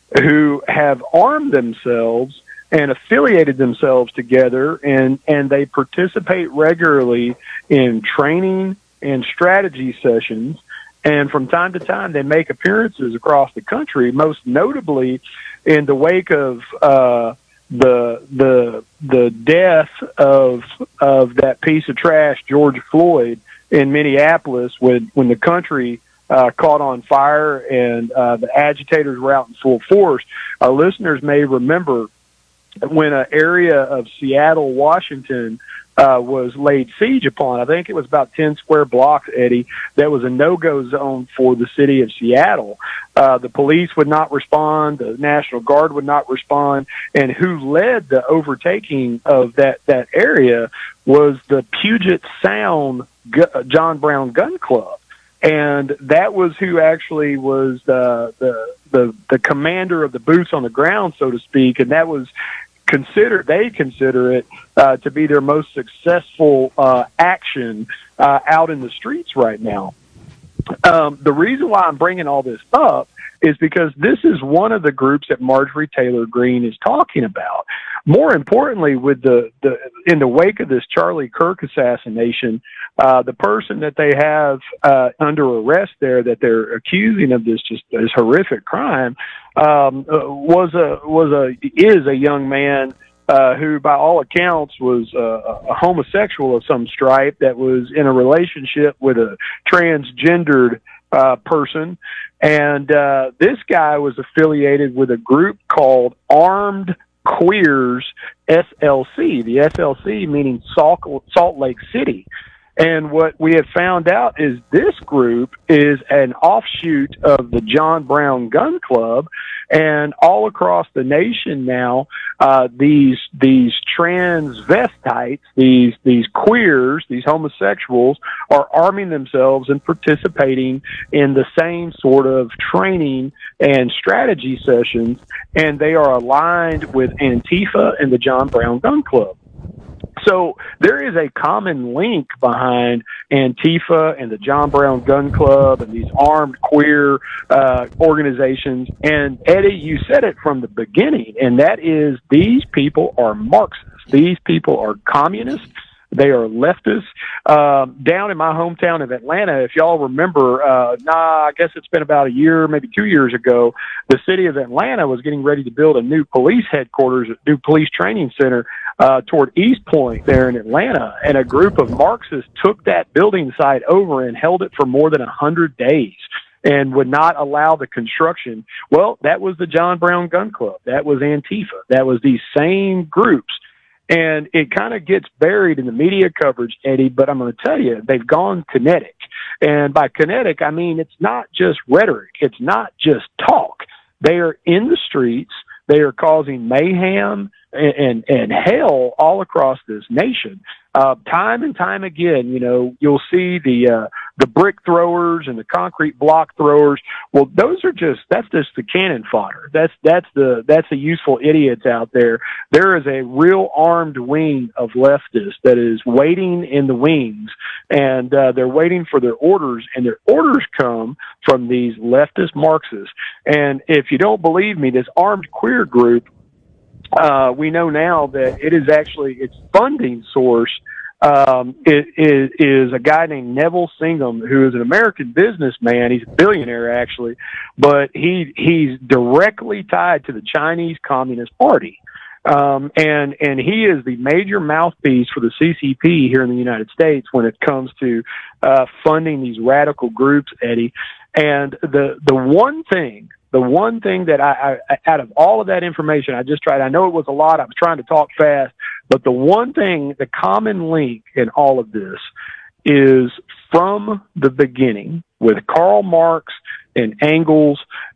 who have armed themselves and affiliated themselves together, and, and they participate regularly in training and strategy sessions. And from time to time, they make appearances across the country, most notably in the wake of uh, the the the death of of that piece of trash, George Floyd, in Minneapolis, when when the country uh, caught on fire and uh, the agitators were out in full force. Our listeners may remember when an area of Seattle, Washington, uh, was laid siege upon. I think it was about ten square blocks, Eddie. That was a no-go zone for the city of Seattle. Uh, the police would not respond. The National Guard would not respond. And who led the overtaking of that, that area was the Puget Sound Gu- John Brown Gun Club. And that was who actually was the, the, the, the commander of the boots on the ground, so to speak. And that was considered, they consider it uh, to be their most successful uh, action uh, out in the streets right now. Um, the reason why I'm bringing all this up is because this is one of the groups that Marjorie Taylor Greene is talking about. More importantly, with the, the in the wake of this Charlie Kirk assassination, uh, the person that they have uh, under arrest there, that they're accusing of this just this horrific crime, um, uh, was a was a is a young man uh, who, by all accounts, was uh, a homosexual of some stripe that was in a relationship with a transgendered uh, person. And uh, this guy was affiliated with a group called Armed Queers S L C, the S L C meaning Salt, Salt Lake City. And what we have found out is this group is an offshoot of the John Brown Gun Club, and all across the nation now, uh, these these transvestites, these these queers, these homosexuals are arming themselves and participating in the same sort of training and strategy sessions, and they are aligned with Antifa and the John Brown Gun Club. So there is a common link behind Antifa and the John Brown Gun Club and these armed queer uh, organizations. And Eddie, you said it from the beginning, and that is these people are Marxists. These people are communists. They are leftists. Um, down in my hometown of Atlanta, if y'all remember, uh, nah, I guess it's been about a year, maybe two years ago, the city of Atlanta was getting ready to build a new police headquarters, a new police training center uh, toward East Point there in Atlanta. And a group of Marxists took that building site over and held it for more than a hundred days and would not allow the construction. Well, that was the John Brown Gun Club. That was Antifa. That was these same groups. And it kind of gets buried in the media coverage, Eddie, but I'm going to tell you, they've gone kinetic. And by kinetic, I mean it's not just rhetoric. It's not just talk. They are in the streets. They are causing mayhem and, and, and hell all across this nation. Uh, time and time again, you know, you'll see the uh, the brick throwers and the concrete block throwers. Well, those are just that's just the cannon fodder. That's that's the that's the useful idiots out there. There is a real armed wing of leftists that is waiting in the wings, and uh, they're waiting for their orders, and their orders come from these leftist Marxists. And if you don't believe me, this armed queer group, Uh, we know now that it is actually its funding source um, it, it is a guy named Neville Singham, who is an American businessman. He's a billionaire, actually, but he he's directly tied to the Chinese Communist Party. Um, and, and he is the major mouthpiece for the C C P here in the United States when it comes to, uh, funding these radical groups, Eddie. And the, the one thing, the one thing that I, I, out of all of that information, I just tried, I know it was a lot. I was trying to talk fast, but the one thing, the common link in all of this is from the beginning with Karl Marx and Engels,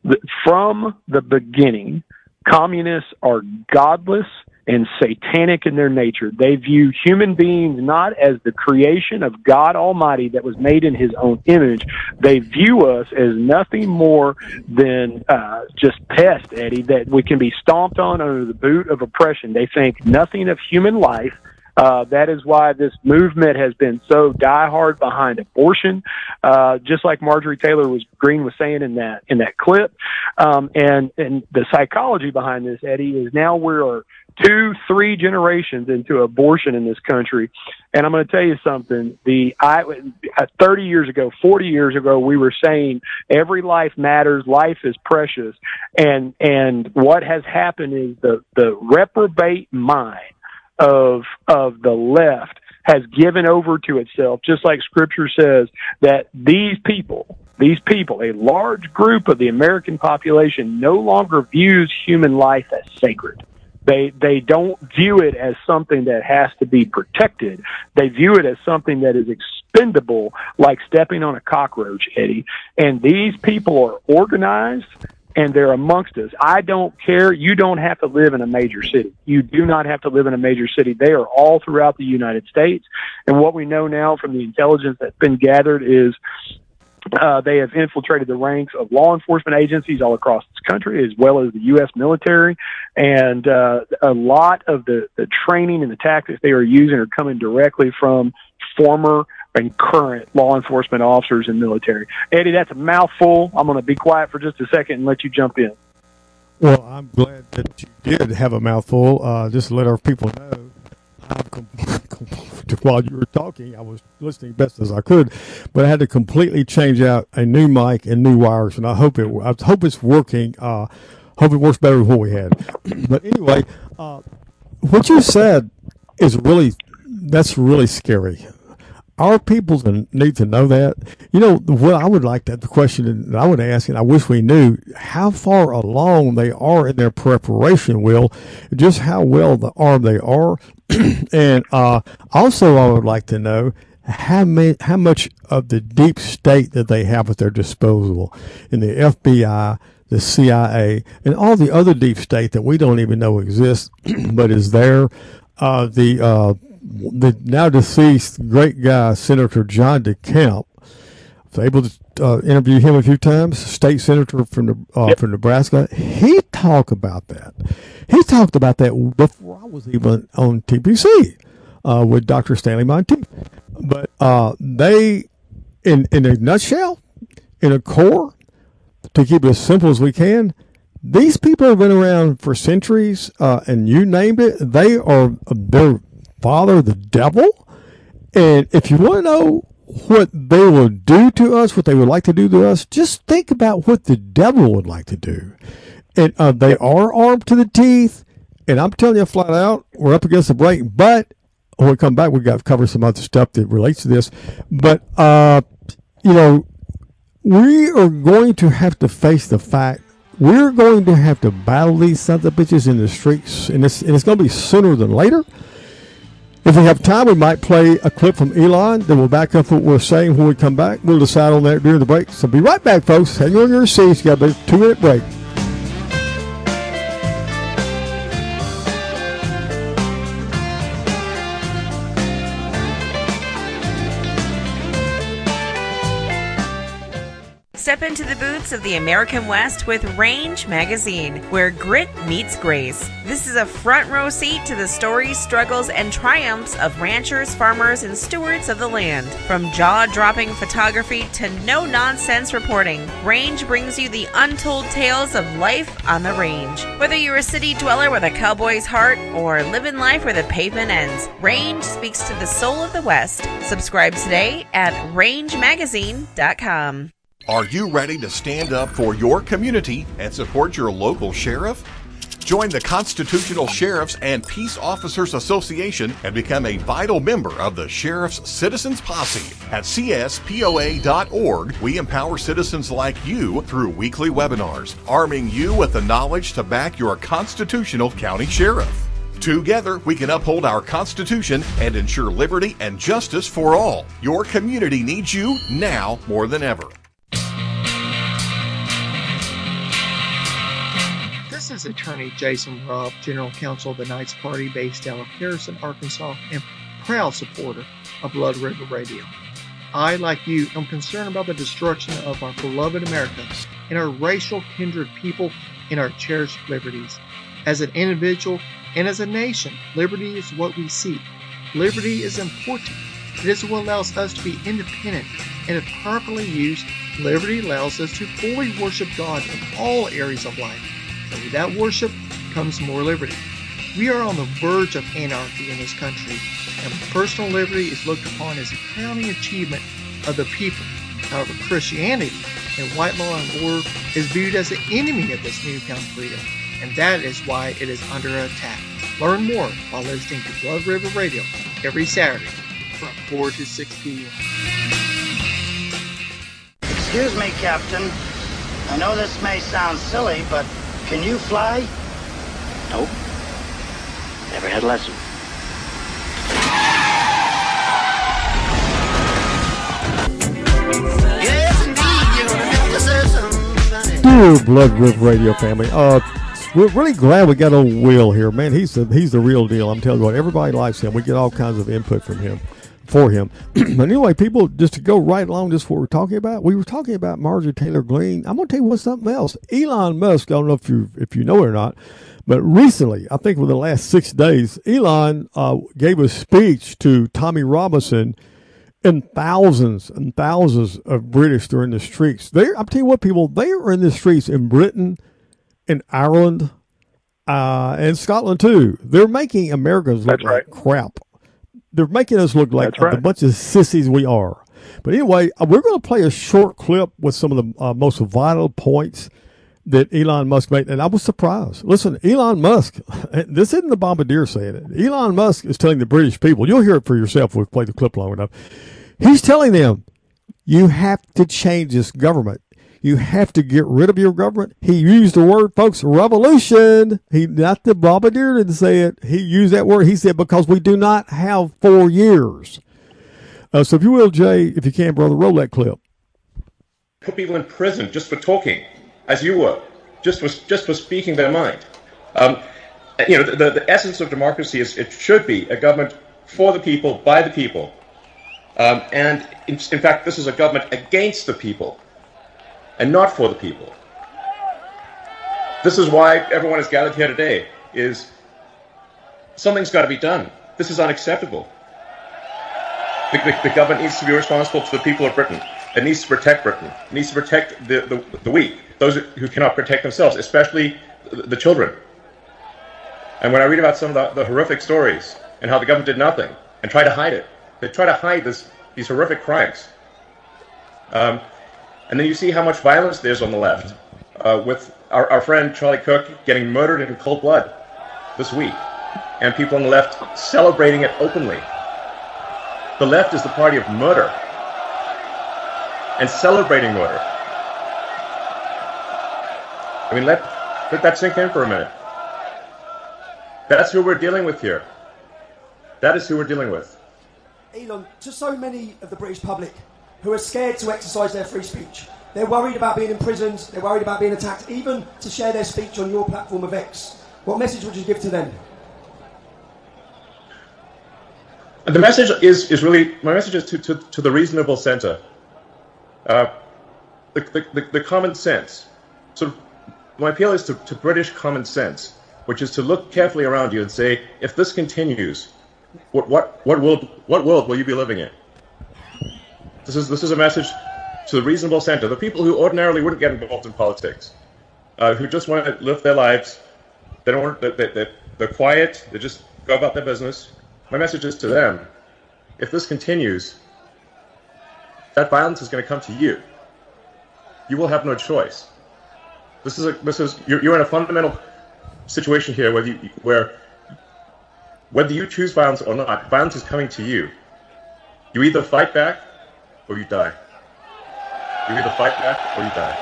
from the beginning, communists are godless and satanic in their nature. They view human beings not as the creation of God Almighty that was made in his own image. They view us as nothing more than uh, just pests, Eddie, that we can be stomped on under the boot of oppression. They think nothing of human life. Uh, that is why this movement has been so diehard behind abortion, uh, just like Marjorie Taylor was Greene was saying in that in that clip. Um, and and the psychology behind this, Eddie, is now we're two, three generations into abortion in this country. And I'm going to tell you something. The I thirty years ago, forty years ago, we were saying every life matters, life is precious, and and what has happened is the the reprobate mind of of the left has given over to itself, just like Scripture says, that these people, these people, a large group of the American population no longer views human life as sacred. They they don't view it as something that has to be protected. They view it as something that is expendable, like stepping on a cockroach, Eddie. And these people are organized, and they're amongst us. I don't care. You don't have to live in a major city. You do not have to live in a major city. They are all throughout the United States. And what we know now from the intelligence that's been gathered is uh, they have infiltrated the ranks of law enforcement agencies all across this country, as well as the U S military. And uh, a lot of the, the training and the tactics they are using are coming directly from former and current law enforcement officers and military. Eddie, that's a mouthful. I'm going to be quiet for just a second and let you jump in. Well, I'm glad that you did have a mouthful. Uh, just to let our people know, I'm com- while you were talking, I was listening best as I could, but I had to completely change out a new mic and new wires, and I hope it. I hope it's working. Uh, hope it works better than what we had. But anyway, uh, what you said is really that's really scary. Our people need to know that. You know, what I would like that the question that I would ask, and I wish we knew how far along they are in their preparation, Will, just how well the armed they are. And uh, also I would like to know how many, how much of the deep state that they have at their disposal in the F B I, the C I A, and all the other deep state that we don't even know exists, but is there. Uh, the uh, the now deceased great guy, Senator John DeKalb, I was able to uh, interview him a few times, state senator from uh, yep. from Nebraska. He talked about that. He talked about that before I was even on T P C uh, with Doctor Stanley Monteith. But uh, they, in in a nutshell, in a core, to keep it as simple as we can, these people have been around for centuries, uh, and you named it. They are their father, the devil. And if you want to know what they will do to us, what they would like to do to us, just think about what the devil would like to do. And uh, they are armed to the teeth. And I'm telling you flat out, we're up against the break. But when we come back, we've got to cover some other stuff that relates to this. But, uh, you know, we are going to have to face the fact we're going to have to battle these sons of bitches in the streets. And it's, and it's going to be sooner than later. If we have time, we might play a clip from Elon. Then we'll back up what we're saying when we come back. We'll decide on that during the break. So be right back, folks. Hang on your seats. You got a two-minute break. Step into the boots of the American West with Range Magazine, where grit meets grace. This is a front row seat to the stories, struggles, and triumphs of ranchers, farmers, and stewards of the land. From jaw-dropping photography to no-nonsense reporting, Range brings you the untold tales of life on the range. Whether you're a city dweller with a cowboy's heart or living life where the pavement ends, Range speaks to the soul of the West. Subscribe today at range magazine dot com. Are you ready to stand up for your community and support your local sheriff? Join the Constitutional Sheriffs and Peace Officers Association and become a vital member of the Sheriff's Citizens Posse. At C S P O A dot org, we empower citizens like you through weekly webinars, arming you with the knowledge to back your constitutional county sheriff. Together, we can uphold our Constitution and ensure liberty and justice for all. Your community needs you now more than ever. This is Attorney Jason Robb, General Counsel of the Knights Party based out of Harrison, Arkansas, and proud supporter of Blood River Radio. I, like you, am concerned about the destruction of our beloved America and our racial kindred people and our cherished liberties. As an individual and as a nation, liberty is what we seek. Liberty is important. It is what allows us to be independent, and if properly used, liberty allows us to fully worship God in all areas of life. And with that worship comes more liberty. We are on the verge of anarchy in this country, and personal liberty is looked upon as a crowning achievement of the people. However, Christianity and white law and order is viewed as the enemy of this newfound freedom, and that is why it is under attack. Learn more while listening to Blood River Radio every Saturday from four to six p.m. Excuse me, Captain. I know this may sound silly, but can you fly? Nope. Never had a lesson. Dear Blood River Radio family, uh, we're really glad we got old Will here, man. He's the he's the real deal. I'm telling you what, everybody likes him. We get all kinds of input from him, for him. But anyway, people, just to go right along just what we're talking about, we were talking about Marjorie Taylor Greene. I'm going to tell you what's something else. Elon Musk, I don't know if you if you know it or not, but recently, I think within the last six days, Elon uh, gave a speech to Tommy Robinson, and thousands and thousands of British are in the streets. They, I'm telling you what, people, they are in the streets in Britain, in Ireland, uh, and Scotland too. They're making Americans look That's like right. crap. They're making us look like right. a bunch of sissies we are. But anyway, we're going to play a short clip with some of the uh, most vital points that Elon Musk made. And I was surprised. Listen, Elon Musk, this isn't the bombardier saying it. Elon Musk is telling the British people, you'll hear it for yourself if we play the clip long enough. He's telling them, you have to change this government. You have to get rid of your government. He used the word, folks, revolution. He, not the bombardier didn't say it. He used that word. He said, because we do not have four years. Uh, so if you will, Jay, if you can, brother, roll that clip. Put people in prison just for talking, as you were, just for, just for speaking their mind. Um, you know, the, the essence of democracy is it should be a government for the people, by the people. Um, and in, in fact, this is a government against the people and not for the people. This is why everyone is gathered here today, is something's got to be done. This is unacceptable. The, the, the government needs to be responsible to the people of Britain. It needs to protect Britain. It needs to protect the, the, the weak, those who cannot protect themselves, especially the, the children. And when I read about some of the, the horrific stories and how the government did nothing and tried to hide it, they try to hide this, these horrific crimes. Um, and then you see how much violence there's on the left, uh, with our, our friend Charlie Kirk getting murdered in cold blood this week, and people on the left celebrating it openly. The left is the party of murder and celebrating murder. I mean, let, let that sink in for a minute. That's who we're dealing with here. That is who we're dealing with. Elon, to so many of the British public who are scared to exercise their free speech, they're worried about being imprisoned, they're worried about being attacked, even to share their speech on your platform of X. What message would you give to them? The message is, is really, my message is to, to, to the reasonable centre. Uh, the, the, the, the common sense. So my appeal is to, to British common sense, which is to look carefully around you and say, if this continues, what what what world what world will you be living in? This is this is a message to the reasonable centre, the people who ordinarily wouldn't get involved in politics, uh, who just want to live their lives. They don't want, they, they, they're quiet. They just go about their business. My message is to them: if this continues, that violence is going to come to you. You will have no choice. This is a this is you're, you're in a fundamental situation here, whether you, where whether you choose violence or not, violence is coming to you. You either fight back or you die. You either fight back or you die.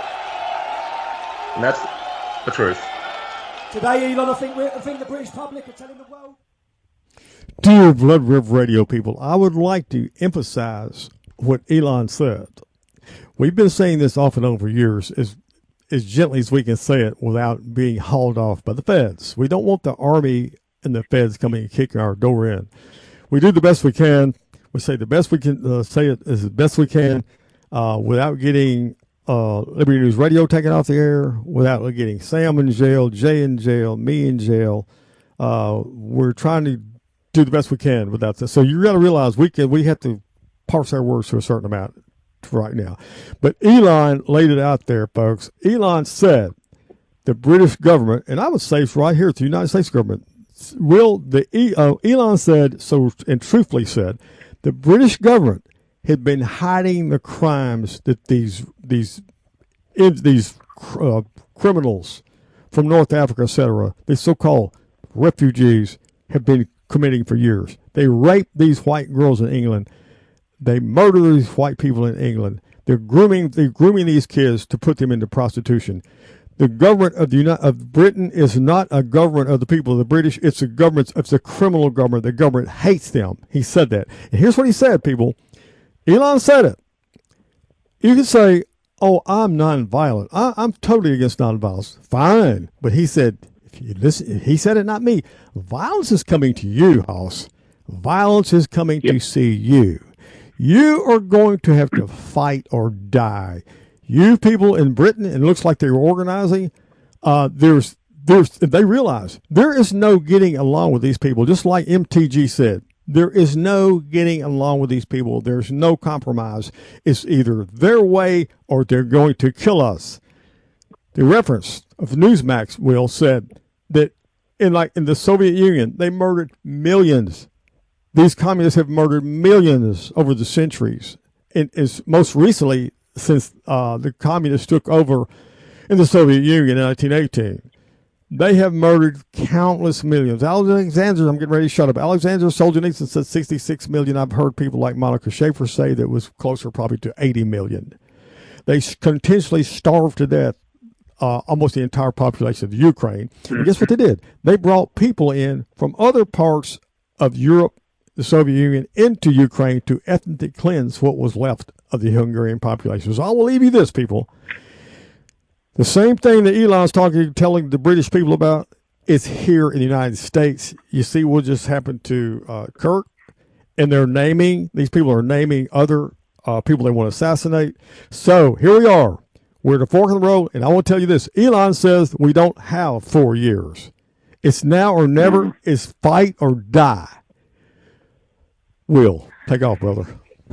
And that's the truth. Today, Elon, I think, we're, I think the British public are telling the world. Dear Blood River Radio people, I would like to emphasize what Elon said. We've been saying this off and on for years, as, as gently as we can say it without being hauled off by the feds. We don't want the Army and the feds coming and kicking our door in. We do the best we can. We say the best we can, uh, say it as the best we can, uh, without getting uh, Liberty News Radio taken off the air, without getting Sam in jail, Jay in jail, me in jail. Uh, we're trying to do the best we can without this. So you got to realize we can, we have to parse our words to a certain amount right now. But Elon laid it out there, folks. Elon said the British government, and I would say it's right here, it's the United States government, will the uh, Elon said so, and truthfully said, the British government had been hiding the crimes that these these these uh, criminals from North Africa, et cetera, these so-called refugees, have been committing for years. They rape these white girls in England. They murder these white people in England. They're grooming they're grooming these kids to put them into prostitution. The government of the United, of Britain is not a government of the people of the British. It's a government. It's a criminal government. The government hates them. He said that. And here's what he said, people. Elon said it. You can say, "Oh, I'm nonviolent. I, I'm totally against nonviolence." Fine, but he said, "If you listen," he said it, not me. Violence is coming to you, Hoss. Violence is coming yep. to see you. You are going to have to fight or die. You people in Britain, and it looks like they're organizing, uh, there's, there's, they realize there is no getting along with these people. Just like M T G said, there is no getting along with these people. There's no compromise. It's either their way or they're going to kill us. The reference of Newsmax, Will, said that in like in the Soviet Union, they murdered millions. These communists have murdered millions over the centuries. And is most recently, since uh, the communists took over in the Soviet Union in nineteen eighteen. They have murdered countless millions. Alexander, I'm getting ready to shut up. Alexander Solzhenitsyn said sixty-six million. I've heard people like Monica Schaefer say that it was closer probably to eighty million. They continuously starved to death uh, almost the entire population of Ukraine. And guess what they did? They brought people in from other parts of Europe the Soviet Union into Ukraine to ethnically cleanse what was left of the Hungarian population. So I will leave you this, people. The same thing that Elon's talking, telling the British people about is here in the United States. You see what just happened to uh, Kirk, and they're naming, these people are naming other uh, people they want to assassinate. So here we are. We're at the fork in the road, and I want to tell you this. Elon says we don't have four years. It's now or never. It's fight or die. Will, take off, brother.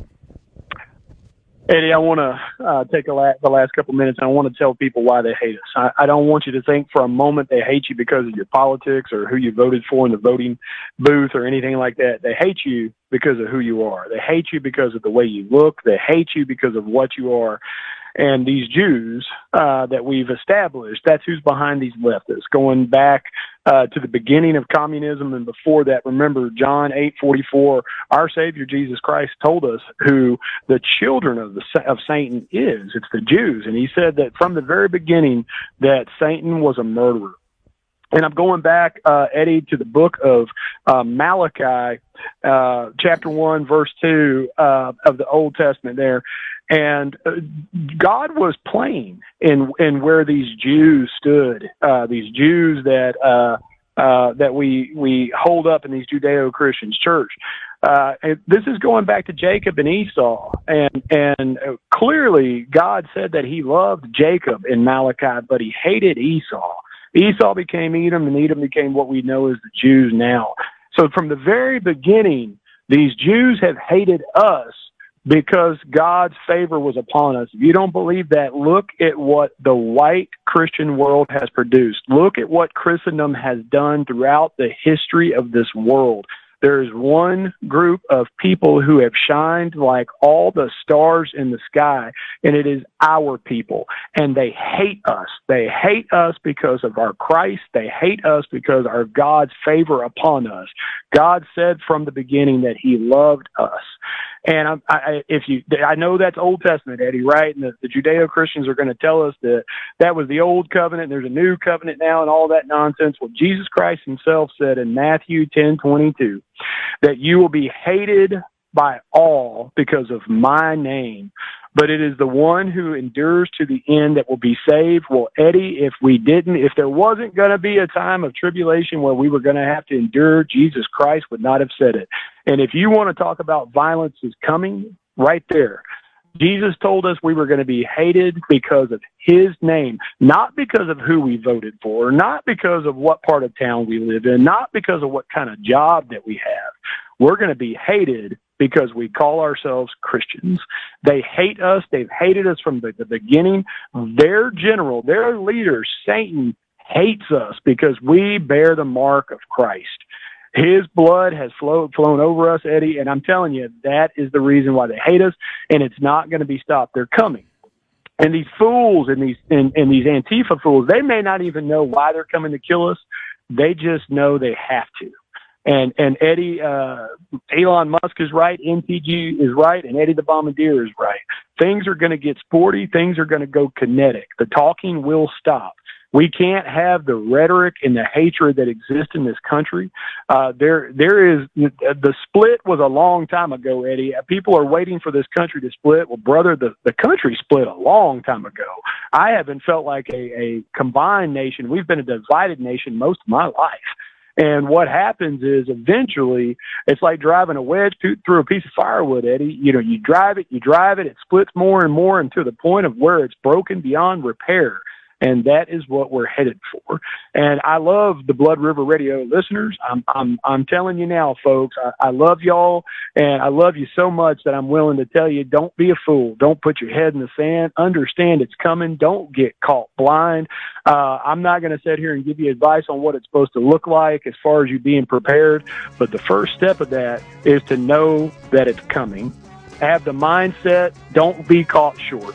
Eddie, I want to uh, take a la- the last couple minutes, and I want to tell people why they hate us. I, I don't want you to think for a moment they hate you because of your politics or who you voted for in the voting booth or anything like that. They hate you because of who you are. They hate you because of the way you look. They hate you because of what you are. And these Jews uh, that we've established, that's who's behind these leftists. Going back uh, to the beginning of communism and before that, remember John eight forty-four, our Savior Jesus Christ told us who the children of the of Satan is. It's the Jews. And he said that from the very beginning that Satan was a murderer. And I'm going back, uh, Eddie, to the book of uh, Malachi, uh, chapter one, verse two uh, of the Old Testament there. And uh, God was plain in in where these Jews stood, uh, these Jews that uh, uh, that we we hold up in these Judeo-Christian church. Uh, and this is going back to Jacob and Esau, and and clearly God said that He loved Jacob in Malachi, but He hated Esau. Esau became Edom, and Edom became what we know as the Jews now. So from the very beginning, these Jews have hated us because God's favor was upon us. If you don't believe that, look at what the white Christian world has produced. Look at what Christendom has done throughout the history of this world. There's one group of people who have shined like all the stars in the sky, and it is our people. And they hate us. They hate us because of our Christ. They hate us because of God's favor upon us. God said from the beginning that He loved us. And I, I, if you, I know that's Old Testament, Eddie, right? And the, the Judeo-Christians are going to tell us that that was the old covenant. There's a new covenant now, and all that nonsense. Well, Jesus Christ Himself said in Matthew ten twenty-two that you will be hated by all because of my name, but it is the one who endures to the end that will be saved. Well, Eddie, if we didn't, if there wasn't going to be a time of tribulation where we were going to have to endure, Jesus Christ would not have said it. And if you want to talk about violence is coming, right there. Jesus told us we were going to be hated because of His name, not because of who we voted for, not because of what part of town we live in, not because of what kind of job that we have. We're going to be hated because we call ourselves Christians. They hate us. They've hated us from the, the beginning. Their general, their leader, Satan, hates us because we bear the mark of Christ. His blood has flowed, flown over us, Eddie, and I'm telling you, that is the reason why they hate us, and it's not going to be stopped. They're coming. And these fools and these and, and these Antifa fools, they may not even know why they're coming to kill us. They just know they have to. And and Eddie, uh, Elon Musk is right, N T G is right, and Eddie the Bombardier is right. Things are going to get sporty. Things are going to go kinetic. The talking will stop. We can't have the rhetoric and the hatred that exists in this country. Uh, there, there is the split was a long time ago, Eddie. People are waiting for this country to split. Well, brother, the, the country split a long time ago. I haven't felt like a, a combined nation. We've been a divided nation most of my life. And what happens is eventually it's like driving a wedge through a piece of firewood, Eddie. You know, you drive it, you drive it, it splits more and more until the point of where it's broken beyond repair. And that is what we're headed for. And I love the Blood River Radio listeners. I'm I'm I'm telling you now, folks, I, I love y'all, and I love you so much that I'm willing to tell you, don't be a fool. Don't put your head in the sand. Understand it's coming. Don't get caught blind. Uh, I'm not going to sit here and give you advice on what it's supposed to look like as far as you being prepared. But the first step of that is to know that it's coming. Have the mindset. Don't be caught short.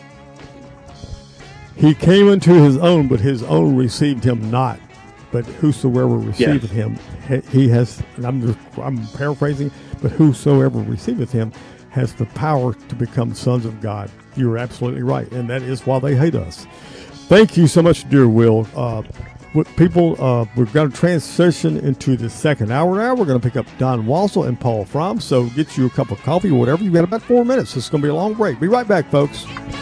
He came into his own, but his own received him not. But whosoever receiveth yes. him, he has, and I'm, just, I'm paraphrasing, but whosoever receiveth him has the power to become sons of God. You're absolutely right, and that is why they hate us. Thank you so much, dear Will. Uh, with people, uh, we're going to transition into the second hour now. We're going to pick up Don Walsall and Paul Fromm. So get you a cup of coffee or whatever. You've got about four minutes. This is going to be a long break. Be right back, folks.